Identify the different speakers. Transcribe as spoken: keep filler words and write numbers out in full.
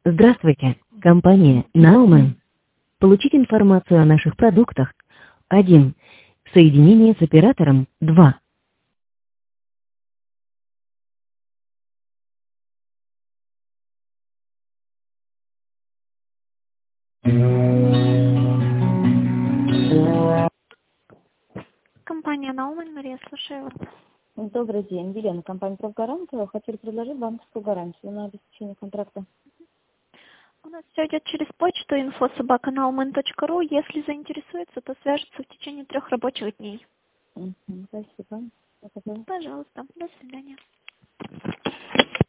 Speaker 1: Здравствуйте, компания Nauman. Получить информацию о наших продуктах. один. Соединение с оператором. два.
Speaker 2: Компания Nauman, Мария, слушаю вас.
Speaker 3: Добрый день, Елена, компания «Профгарант». Хотели предложить банковскую гарантию на обеспечение контракта.
Speaker 2: У нас все идет через почту инфо собака nauman точка ру. Если заинтересуется, то свяжется в течение трех рабочих дней.
Speaker 3: Мгм, спасибо. Спасибо.
Speaker 2: Пожалуйста, до свидания.